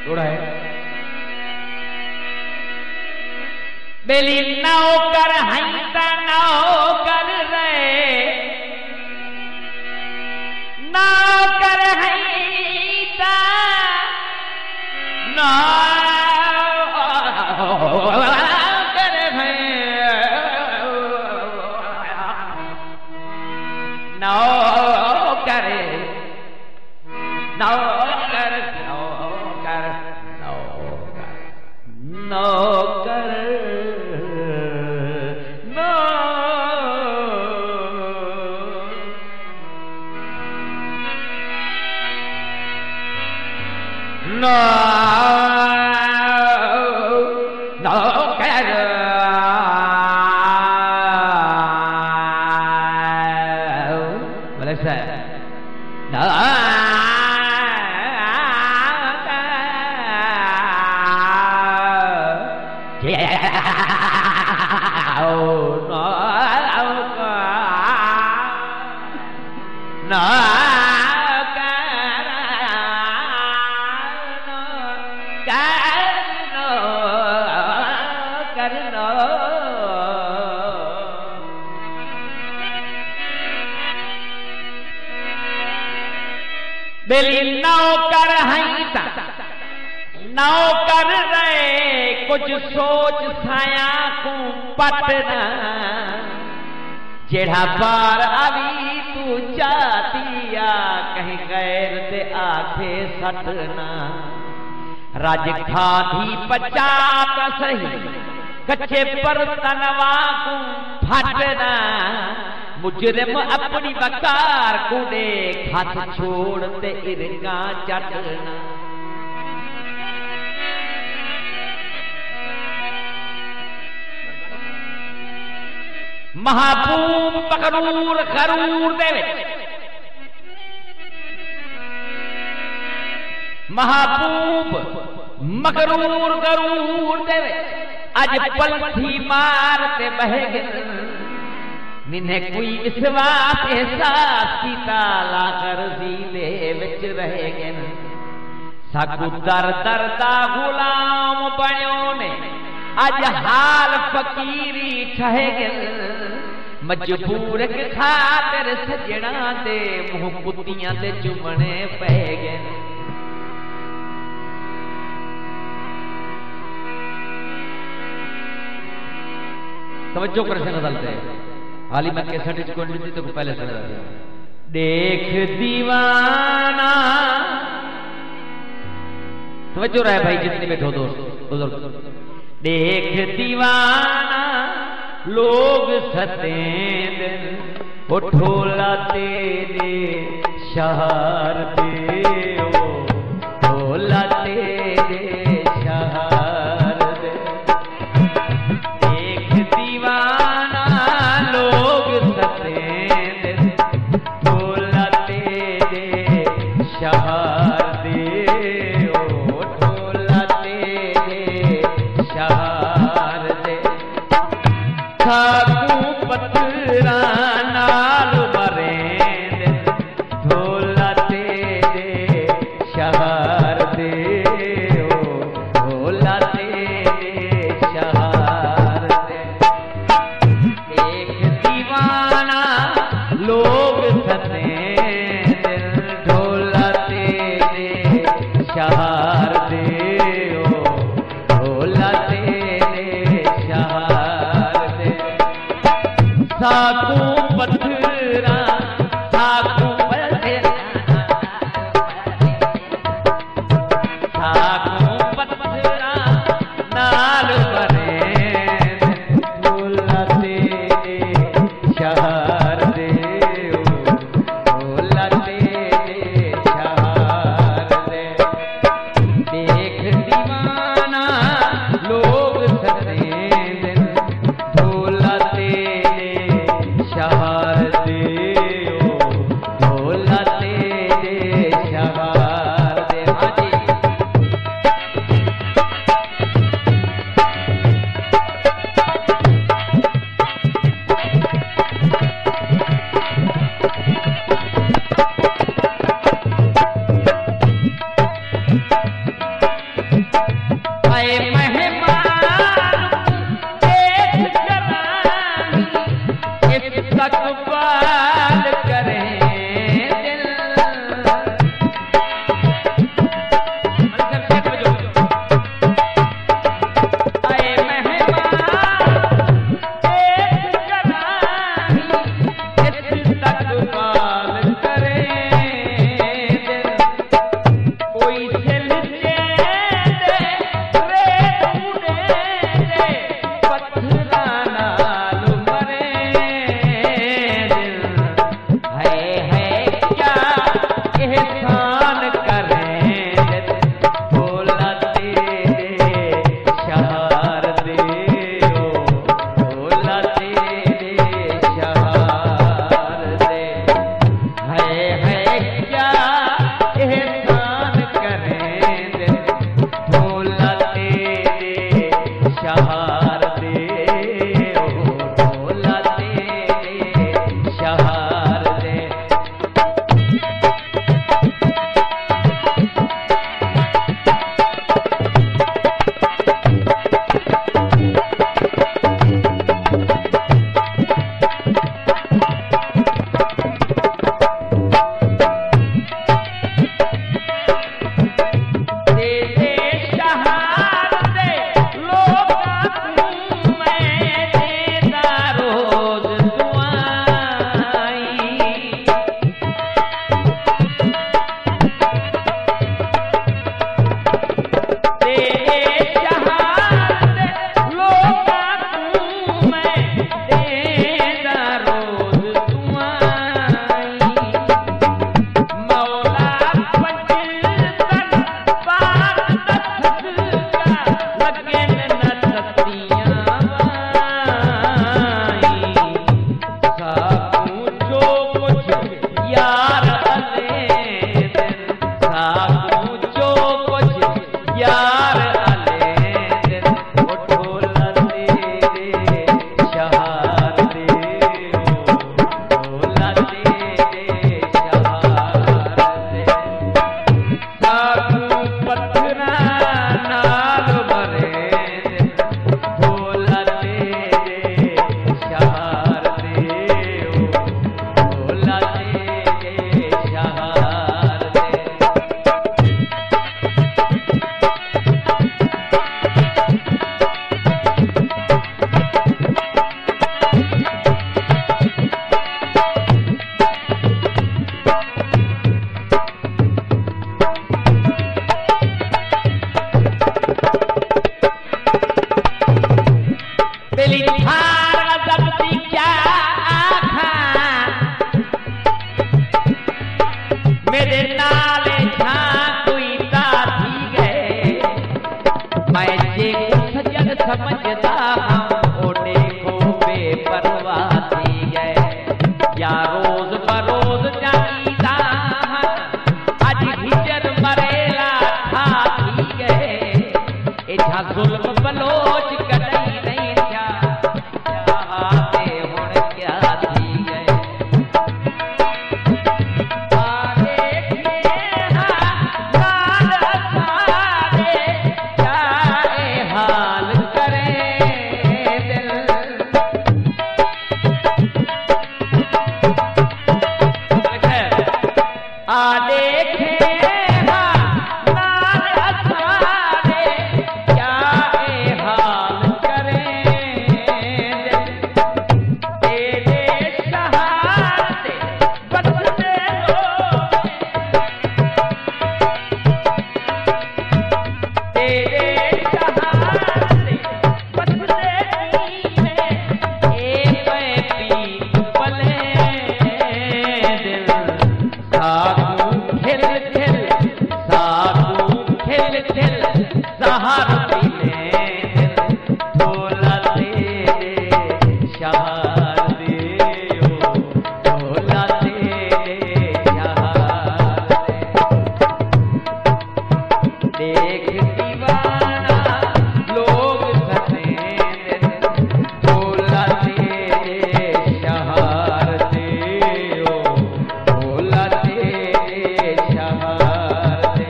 थोड़ा है बेली नौकर हंसा नौकर रे नौकर हंसा नौकर है नौकर नौकर नौकर नौकर नौकर बेली नौकर हंसा नौकर रे कुछ सोच साया को पटना जेड़ा बार आवी तू जातिया कहीं गैर दे आखे सटना राज खाधी पचात सही कच्चे पर तनवा को फटना मुजरिम अपनी बकार कुड़े हाथ छोड़ते इरका चटना महबूब पकरूर करूर दे महबूब मकरूर करूर दे अज पलथी मारते बह गए निन्हे कोई विश्वास एहसास की ताला कर दे विच रह गए साकू दर दरदा गुलाम बणियो ने अज हाल फकीरी ठह गए मजबूर के खातिर सजना दे मुंह कुत्तियां दे चुमने पै गए तवज्जो कर से नजलते हाली मैं कैसेट इसको दी तो पहले सुन रहा देख दीवाना तवज्जो रहे भाई जितने बैठो दोस्त बुजुर्ग देख दीवाना लोग सतेंद उठोला तेरे शहर दे ओ ढोला तेरे शहर दे देख दीवाना लोग सतेंद ढोला तेरे शहर दे ओ ढोला तेरे शहर दे खाकू पत्थरा नाल मरेंद ढोला तेरे शहर दे ओ ढोला तेरे शहर दे एक दीवाना लोग सतेंद ढोला तेरे शहर दे ओ ढोला तेरे शहर दे साकू पत्थरा साकू पत्थरा साकू पत्थरा नाल मरेंद ढोला तेरे शहर दे ओ ढोला तेरे शहर दे देख दीवाना लोग सतेंद ढोला तेरे शहर दे ओ ढोला तेरे शहर दे हाजी समझदा हम ओ देखो बेपरवाह थी गए या रोज बरोज जाईदा अज हिजर मरेला था थी गए एठा जुल्म बलोच कदई नहीं था चाहते हुण क्या थी गए आगे खेहा लाल सारे जाए हाल करे दिल आगे खेहा लाल सारे जाए हाल करे दिल तेरे सहारे बसने दो तेरे सहारे बसने में एक पीत पले दिल साकू खिल खिल साकू खिल खिल सहार पीले दिल बोला तेरे शहार दे ओ बोला तेरे शहार दे देख दीवाना लोग सते बोला तेरे शहार दे ओ बोला तेरे शहार दे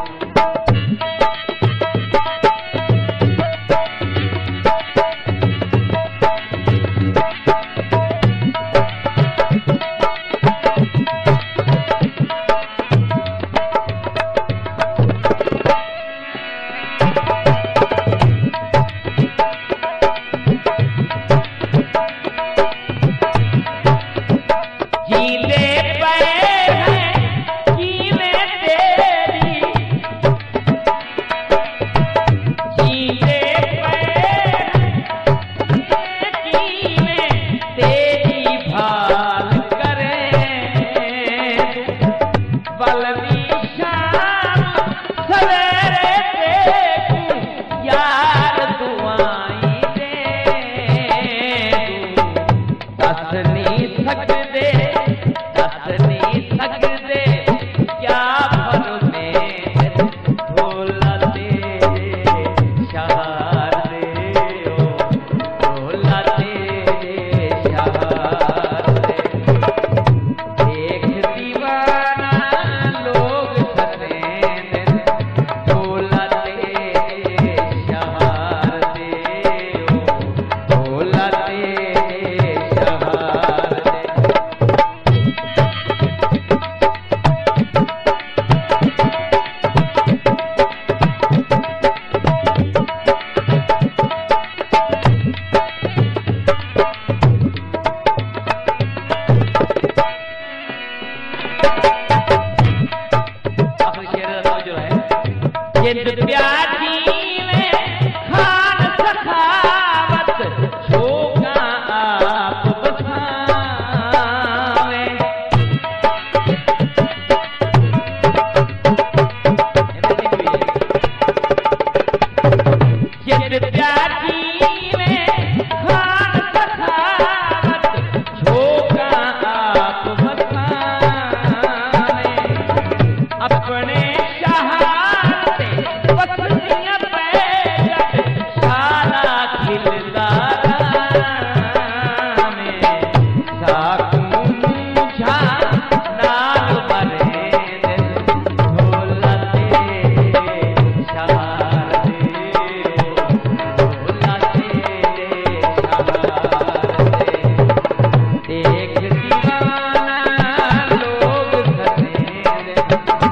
जीने पे हैं जीने तेरी जीने पे हैं जीने तेरी भाल करे बलवी शाम सवेरे देखूं यार दुआई दे दस नहीं सकदे क्या भर में भोला तेरे शहार दे ओ भोला तेरे शहार दे देख दीवाना लोग सते भोला तेरे शहार दे ओ भोला तेरे शहार दे आखिरी शेर का जो है जिंद प्यारी में खान सखावत शोका आप बसावे जिंद प्यारी में खान सखावत शोका आप बसावे अपने शहारे बसनिया पे सारा खिलदारा में साकू मुझा नाल बरे दिल भोला तेरे शहार दे ओ भोला तेरे शहार दे देख दीवाना लोग सते